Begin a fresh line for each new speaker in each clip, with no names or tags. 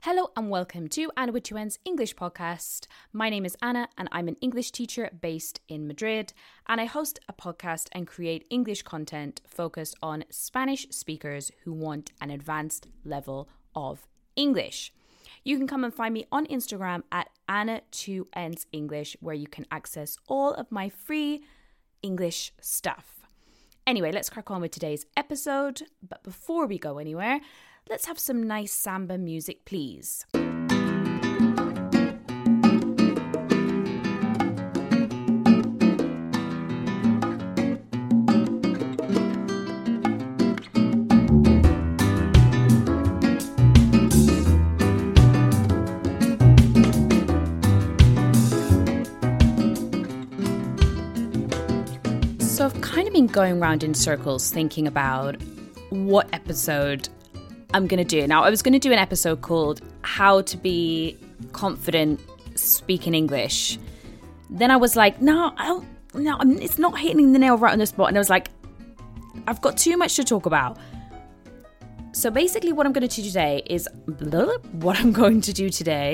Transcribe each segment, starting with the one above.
Hello and welcome to Anna with Two N's English podcast. My name is Anna and I'm an English teacher based in Madrid, and I host a podcast and create English content focused on Spanish speakers who want an advanced level of English. You can come and find me on Instagram at Anna2Ns English, where you can access all of my free English stuff. Anyway, let's crack on with today's episode. But before we go anywhere, let's have some nice samba music, please. So I've kind of been going around in circles thinking about what episode I'm going to do. Now, I was going to do an episode called How to Be Confident Speaking English. Then I was like, it's not hitting the nail right on the spot. And I was like, I've got too much to talk about. So basically what I'm going to do today is I'm going to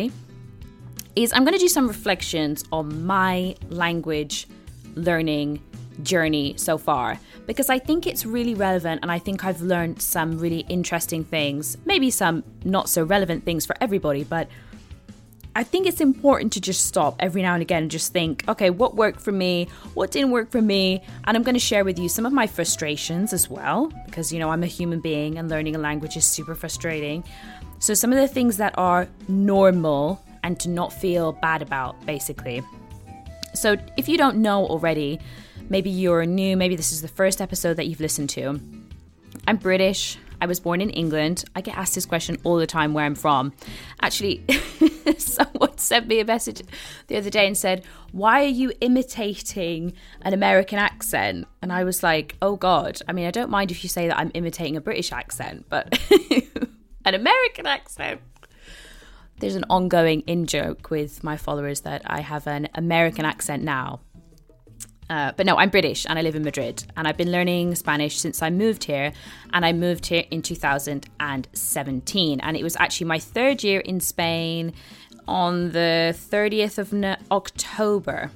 do some reflections on my language learning journey so far, because I think it's really relevant and I think I've learned some really interesting things, maybe some not so relevant things for everybody, but I think it's important to just stop every now and again and just think, okay, what worked for me, what didn't work for me, and I'm going to share with you some of my frustrations as well, because, you know, I'm a human being and learning a language is super frustrating. So some of the things that are normal and to not feel bad about, basically. So if you don't know already, maybe you're new, maybe this is the first episode that you've listened to. I'm British. I was born in England. I get asked this question all the time, where I'm from. Actually, someone sent me a message the other day and said, why are you imitating an American accent? And I was like, oh God. I mean, I don't mind if you say that I'm imitating a British accent, but an American accent. There's an ongoing in-joke with my followers that I have an American accent now. But no, I'm British and I live in Madrid, and I've been learning Spanish since I moved here, and I moved here in 2017, and it was actually my third year in Spain on the 30th of October.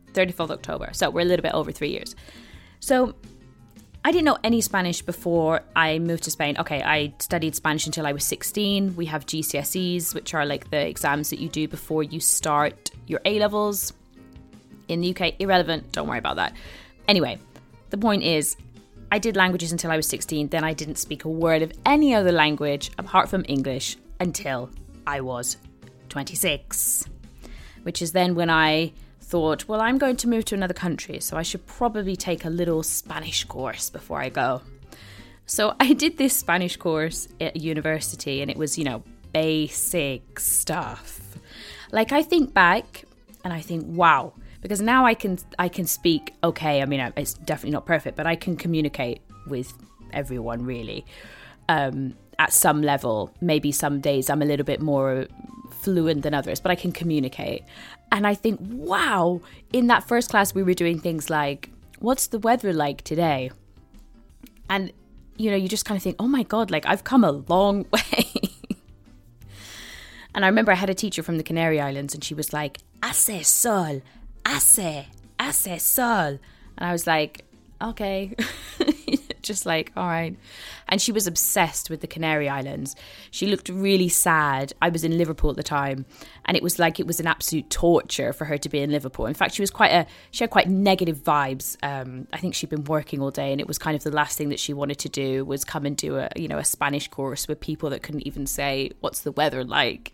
So we're a little bit over 3 years. So I didn't know any Spanish before I moved to Spain. Okay, I studied Spanish until I was 16. We have GCSEs, which are like the exams that you do before you start your A-levels. In the UK, irrelevant, don't worry about that. Anyway, the point is, I did languages until I was 16, then I didn't speak a word of any other language apart from English until I was 26. Which is then when I thought, well, I'm going to move to another country, so I should probably take a little Spanish course before I go. So I did this Spanish course at university, and it was, you know, basic stuff. Like, I think back and I think, wow. Because now I can speak okay. I mean, it's definitely not perfect, but I can communicate with everyone really at some level. Maybe some days I'm a little bit more fluent than others, but I can communicate. And I think, wow, in that first class we were doing things like, what's the weather like today? And, you know, you just kind of think, oh my God, like I've come a long way. And I remember I had a teacher from the Canary Islands, and she was like, hace sol. Hace sol. And I was like, okay. Just like, all right. And she was obsessed with the Canary Islands. She looked really sad. I was in Liverpool at the time, and it was like it was an absolute torture for her to be in Liverpool. In fact, she had quite negative vibes. I think she'd been working all day, and it was kind of the last thing that she wanted to do was come and do a Spanish course with people that couldn't even say, what's the weather like?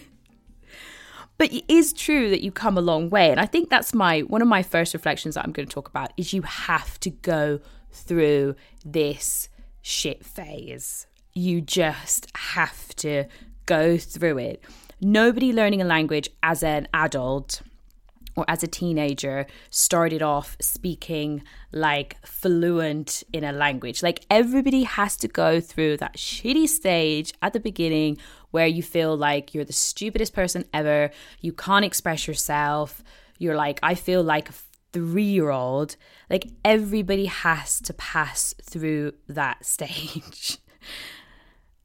But it is true that you come a long way. And I think that's one of my first reflections that I'm going to talk about is you have to go through this shit phase. You just have to go through it. Nobody learning a language as an adult or as a teenager started off speaking like fluent in a language. Like everybody has to go through that shitty stage at the beginning where you feel like you're the stupidest person ever. You can't express yourself. You're like, I feel like a 3-year-old. Like everybody has to pass through that stage.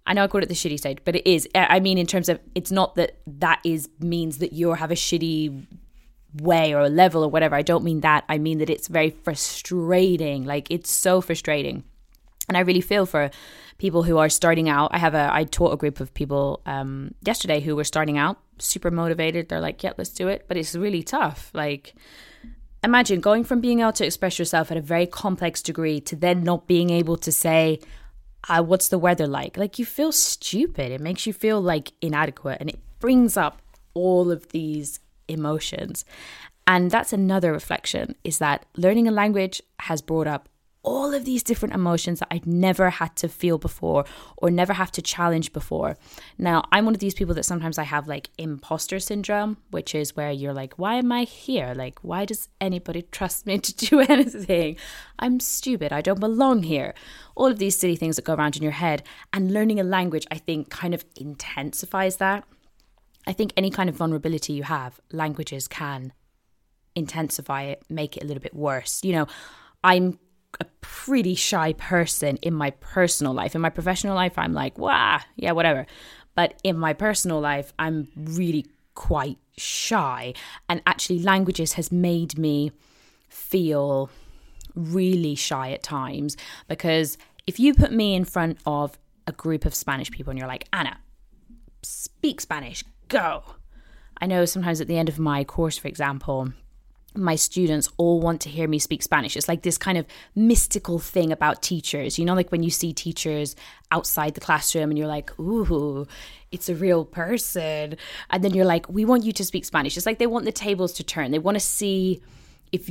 I know I called it the shitty stage, but it is. I mean, in terms of, it's not that means that you have a shitty way or level or whatever. I don't mean that. I mean that it's very frustrating. Like, it's so frustrating. And I really feel for people who are starting out. I taught a group of people yesterday who were starting out, super motivated. They're like, yeah, let's do it. But it's really tough. Like, imagine going from being able to express yourself at a very complex degree to then not being able to say, what's the weather like? Like, you feel stupid. It makes you feel like inadequate, and it brings up all of these emotions. And that's another reflection, is that learning a language has brought up all of these different emotions that I'd never had to feel before or never have to challenge before. Now, I'm one of these people that sometimes I have like imposter syndrome, which is where you're like, why am I here? Like, why does anybody trust me to do anything? I'm stupid. I don't belong here. All of these silly things that go around in your head. And learning a language, I think, kind of intensifies that. I think any kind of vulnerability you have, languages can intensify it, make it a little bit worse. You know, I'm a pretty shy person in my personal life. In my professional life, I'm like, wow, yeah, whatever. But in my personal life, I'm really quite shy. And actually, languages has made me feel really shy at times, because if you put me in front of a group of Spanish people and you're like, Anna, speak Spanish, go. I know sometimes at the end of my course, for example, my students all want to hear me speak Spanish. It's like this kind of mystical thing about teachers. You know, like when you see teachers outside the classroom and you're like, ooh, it's a real person. And then you're like, we want you to speak Spanish. It's like they want the tables to turn. They want to see if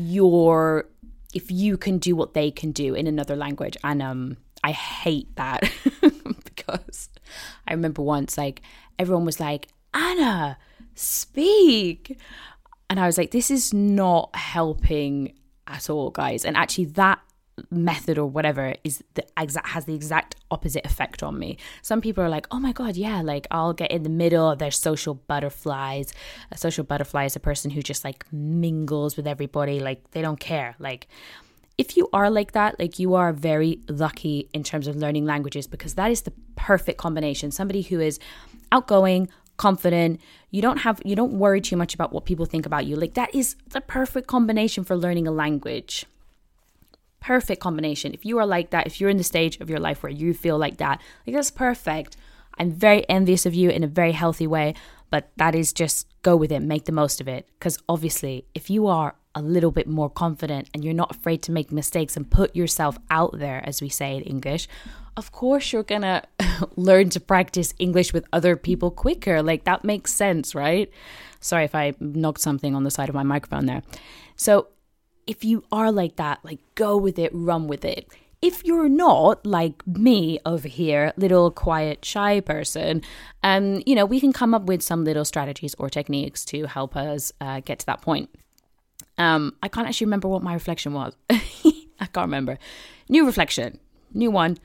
you can do what they can do in another language. And I hate that because I remember once, like, everyone was like, Anna, speak. And I was like, this is not helping at all, guys. And actually that method or whatever has the exact opposite effect on me. Some people are like, oh my God, yeah, like I'll get in the middle. They're social butterflies. A social butterfly is a person who just like mingles with everybody. Like, they don't care. Like, if you are like that, like, you are very lucky in terms of learning languages, because that is the perfect combination. Somebody who is outgoing, confident, you don't worry too much about what people think about you. Like, that is the perfect combination for learning a language. Perfect combination. If you are like that, if you're in the stage of your life where you feel like that, like, that's perfect. I'm very envious of you in a very healthy way, but that is just go with it, make the most of it. Because obviously, if you are a little bit more confident and you're not afraid to make mistakes and put yourself out there, as we say in English, of course you're gonna learn to practice English with other people quicker. Like, that makes sense, right? Sorry if I knocked something on the side of my microphone there. So if you are like that, like, go with it, run with it. If you're not like me over here, little quiet, shy person, we can come up with some little strategies or techniques to help us get to that point. I can't actually remember what my reflection was. I can't remember. New reflection, new one.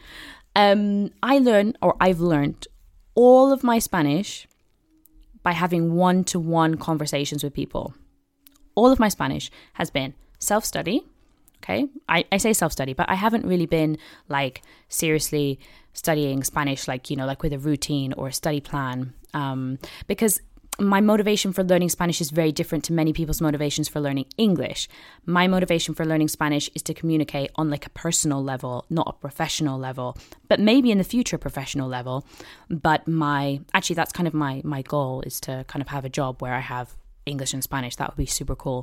I've learned all of my Spanish by having one-to-one conversations with people. All of my Spanish has been self-study. Okay, I say self-study, but I haven't really been like seriously studying Spanish, like, like with a routine or a study plan, because my motivation for learning Spanish is very different to many people's motivations for learning English. My motivation for learning Spanish is to communicate on like a personal level, not a professional level, but maybe in the future professional level. But that's kind of my goal, is to kind of have a job where I have English and Spanish. That would be super cool.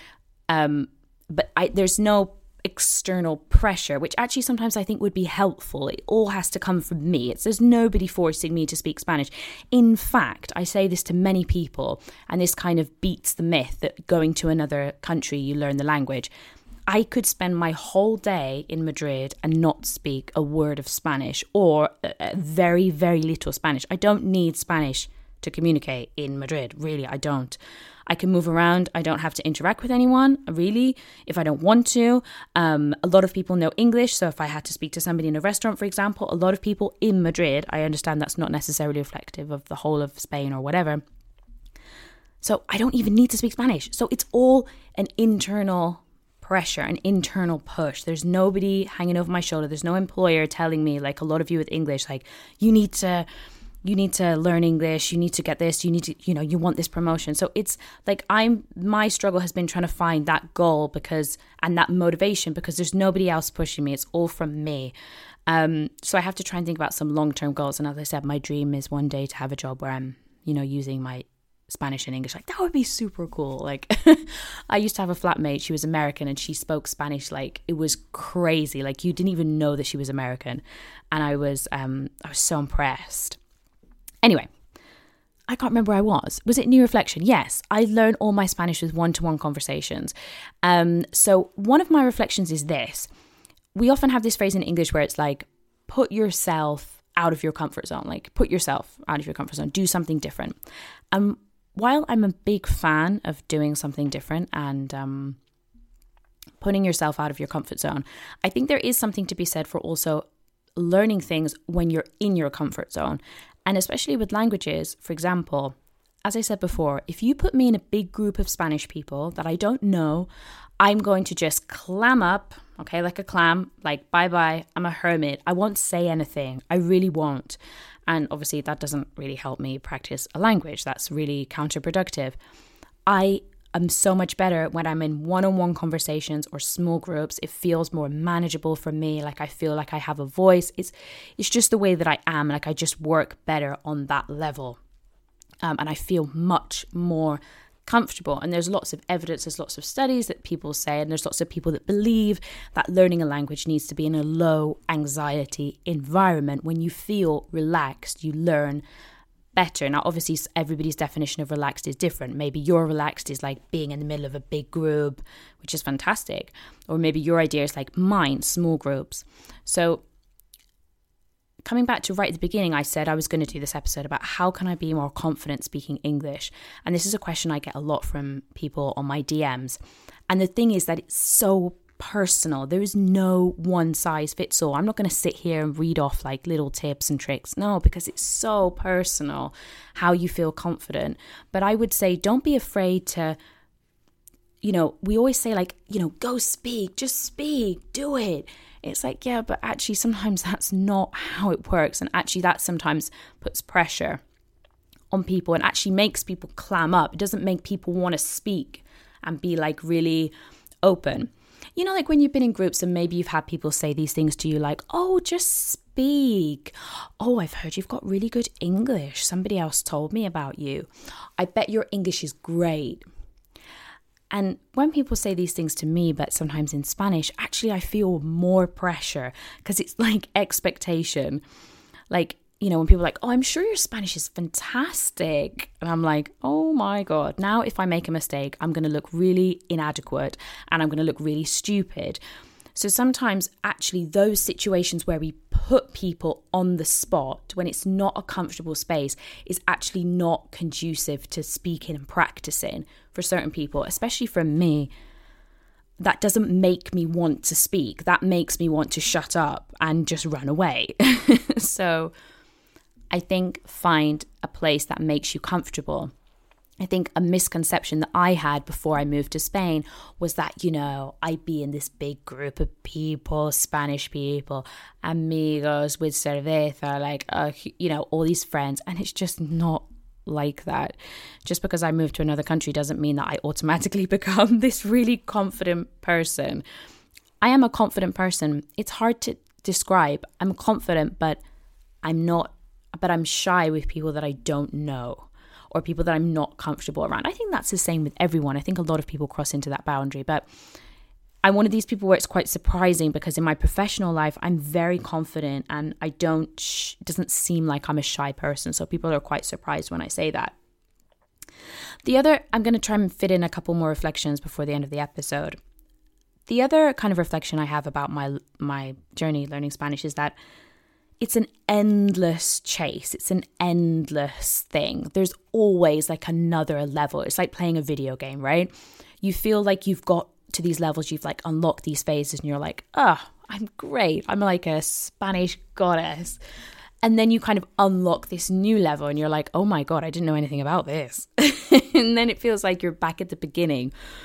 But there's no external pressure, which actually sometimes I think would be helpful. It all has to come from me. There's nobody forcing me to speak Spanish. In fact, I say this to many people, and this kind of beats the myth that going to another country, you learn the language. I could spend my whole day in Madrid and not speak a word of Spanish, or very, very little Spanish. I don't need Spanish to communicate in Madrid. Really, I don't. I can move around. I don't have to interact with anyone, really, if I don't want to. A lot of people know English, so if I had to speak to somebody in a restaurant, for example, a lot of people in Madrid, I understand that's not necessarily reflective of the whole of Spain or whatever. So I don't even need to speak Spanish. So it's all an internal pressure, an internal push. There's nobody hanging over my shoulder. There's no employer telling me, like a lot of you with English, like, you need to learn English, you need to get this, you need to, you want this promotion. So it's like my struggle has been trying to find that goal and that motivation, because there's nobody else pushing me. It's all from me. So I have to try and think about some long-term goals. And as I said, my dream is one day to have a job where I'm, using my Spanish and English. Like, that would be super cool. Like, I used to have a flatmate. She was American and she spoke Spanish like it was crazy. Like, you didn't even know that she was American. And I was so impressed. Anyway, I can't remember where I was. Was it New Reflection? Yes, I learned all my Spanish with one-to-one conversations. So one of my reflections is this. We often have this phrase in English where it's like, put yourself out of your comfort zone. Like, put yourself out of your comfort zone. Do something different. While I'm a big fan of doing something different and putting yourself out of your comfort zone, I think there is something to be said for also learning things when you're in your comfort zone. And especially with languages, for example, as I said before, if you put me in a big group of Spanish people that I don't know, I'm going to just clam up, okay, like a clam, like bye-bye, I'm a hermit. I won't say anything. I really won't. And obviously that doesn't really help me practice a language. That's really counterproductive. I am so much better when I'm in one-on-one conversations or small groups. It feels more manageable for me. Like, I feel like I have a voice. It's just the way that I am. Like, I just work better on that level. And I feel much more comfortable. And there's lots of evidence, there's lots of studies that people say, and there's lots of people that believe that learning a language needs to be in a low anxiety environment. When you feel relaxed, you learn better. Now, obviously, everybody's definition of relaxed is different. Maybe your relaxed is like being in the middle of a big group, which is fantastic. Or maybe your idea is like mine, small groups. So coming back to right at the beginning, I said I was going to do this episode about how can I be more confident speaking English? And this is a question I get a lot from people on my DMs. And the thing is that it's so personal. There is no one size fits all. I'm not going to sit here and read off like little tips and tricks. No, because it's so personal how you feel confident. But I would say don't be afraid to, we always say like, go speak, just speak, do it. It's like, yeah, but actually sometimes that's not how it works. And actually that sometimes puts pressure on people and actually makes people clam up. It doesn't make people want to speak and be like really open. Like when you've been in groups and maybe you've had people say these things to you like, oh, just speak. Oh, I've heard you've got really good English. Somebody else told me about you. I bet your English is great. And when people say these things to me, but sometimes in Spanish, actually I feel more pressure because it's like expectation. Like, when people are like, oh, I'm sure your Spanish is fantastic. And I'm like, oh my God, now if I make a mistake, I'm going to look really inadequate and I'm going to look really stupid. So sometimes actually those situations where we put people on the spot when it's not a comfortable space is actually not conducive to speaking and practicing for certain people, especially for me. That doesn't make me want to speak. That makes me want to shut up and just run away. So I think find a place that makes you comfortable. I think a misconception that I had before I moved to Spain was that, I'd be in this big group of people, Spanish people, amigos with cerveza, like, all these friends. And it's just not like that. Just because I moved to another country doesn't mean that I automatically become this really confident person. I am a confident person. It's hard to describe. I'm confident, but I'm shy with people that I don't know, or people that I'm not comfortable around. I think that's the same with everyone. I think a lot of people cross into that boundary, but I'm one of these people where it's quite surprising because in my professional life, I'm very confident and it doesn't seem like I'm a shy person. So people are quite surprised when I say that. I'm going to try and fit in a couple more reflections before the end of the episode. The other kind of reflection I have about my journey learning Spanish is that it's an endless chase. It's an endless thing. There's always like another level. It's like playing a video game, right? You feel like you've got to these levels, you've like unlocked these phases and you're like, oh, I'm great. I'm like a Spanish goddess. And then you kind of unlock this new level and you're like, oh my God, I didn't know anything about this. And then it feels like you're back at the beginning.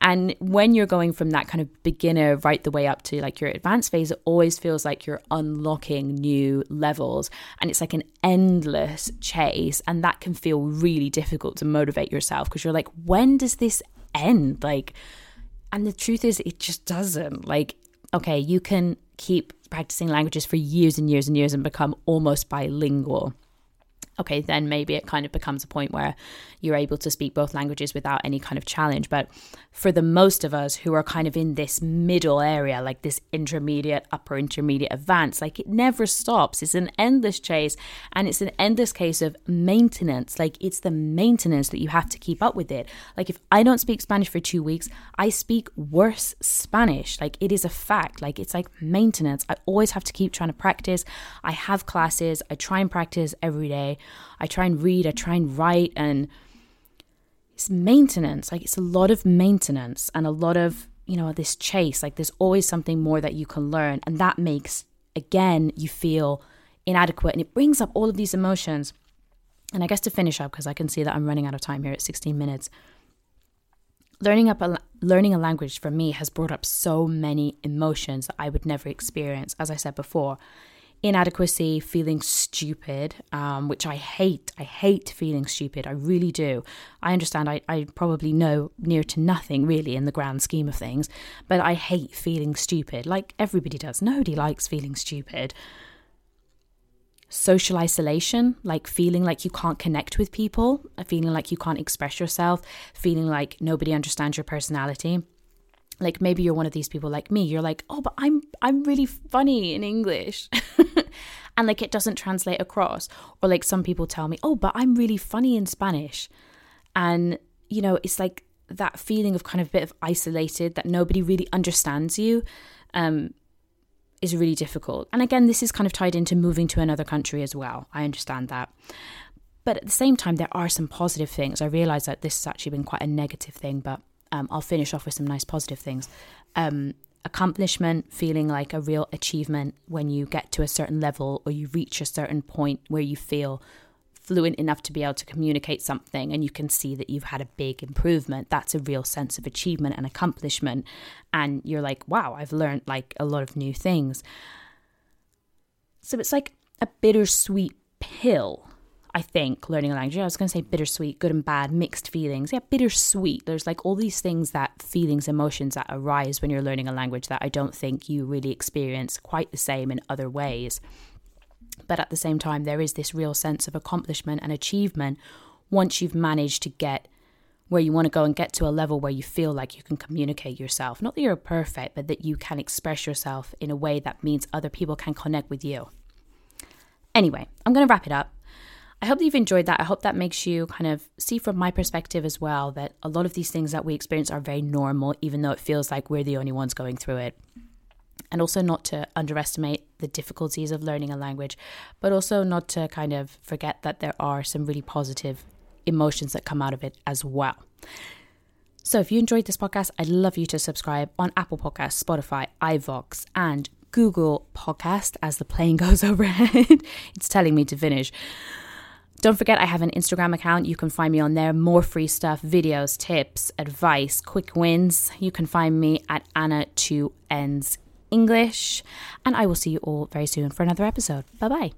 And when you're going from that kind of beginner right the way up to like your advanced phase, it always feels like you're unlocking new levels, and it's like an endless chase. And that can feel really difficult to motivate yourself, because you're like, when does this end? Like, and the truth is, it just doesn't. Like, okay, you can keep practicing languages for years and years and years and become almost bilingual. Okay, then maybe it kind of becomes a point where you're able to speak both languages without any kind of challenge. But for the most of us who are kind of in this middle area, like this intermediate, upper intermediate, advanced, like it never stops. It's an endless chase, and it's an endless case of maintenance. Like, it's the maintenance that you have to keep up with it. Like, if I don't speak Spanish for 2 weeks, I speak worse Spanish. Like, it is a fact. Like, it's like maintenance. I always have to keep trying to practice. I have classes. I try and practice every day. I try and read, I try and write, and it's maintenance. Like, it's a lot of maintenance and a lot of, you know, this chase. Like, there's always something more that you can learn, and that makes, again, you feel inadequate, and it brings up all of these emotions. And I guess to finish up, because I can see that I'm running out of time here at 16 minutes, learning a language for me has brought up so many emotions that I would never experience. As I said before, inadequacy, feeling stupid, which I hate. I hate feeling stupid. I really do. I understand I probably know near to nothing really in the grand scheme of things, but I hate feeling stupid, like everybody does. Nobody likes feeling stupid. Social isolation, like feeling like you can't connect with people, feeling like you can't express yourself, feeling like nobody understands your personality. Like, maybe you're one of these people like me. You're like, oh, but I'm really funny in English. And like, it doesn't translate across. Or like, some people tell me, oh, but I'm really funny in Spanish. And, you know, it's like that feeling of kind of a bit of isolated, that nobody really understands you, is really difficult. And again, this is kind of tied into moving to another country as well. I understand that. But at the same time, there are some positive things. I realize that this has actually been quite a negative thing, but I'll finish off with some nice positive things. Accomplishment, feeling like a real achievement when you get to a certain level or you reach a certain point where you feel fluent enough to be able to communicate something and you can see that you've had a big improvement. That's a real sense of achievement and accomplishment. And you're like, wow, I've learned like a lot of new things. So it's like a bittersweet pill. I think, learning a language. I was going to say bittersweet, good and bad, mixed feelings. Yeah, bittersweet. There's like all these things, that feelings, emotions that arise when you're learning a language that I don't think you really experience quite the same in other ways. But at the same time, there is this real sense of accomplishment and achievement once you've managed to get where you want to go and get to a level where you feel like you can communicate yourself. Not that you're perfect, but that you can express yourself in a way that means other people can connect with you. Anyway, I'm going to wrap it up. I hope that you've enjoyed that. I hope that makes you kind of see from my perspective as well that a lot of these things that we experience are very normal, even though it feels like we're the only ones going through it. And also not to underestimate the difficulties of learning a language, but also not to kind of forget that there are some really positive emotions that come out of it as well. So if you enjoyed this podcast, I'd love you to subscribe on Apple Podcasts, Spotify, iVoox, and Google Podcast as the plane goes overhead. It's telling me to finish. Don't forget, I have an Instagram account. You can find me on there. More free stuff, videos, tips, advice, quick wins. You can find me at Anna2Ns English. And I will see you all very soon for another episode. Bye-bye.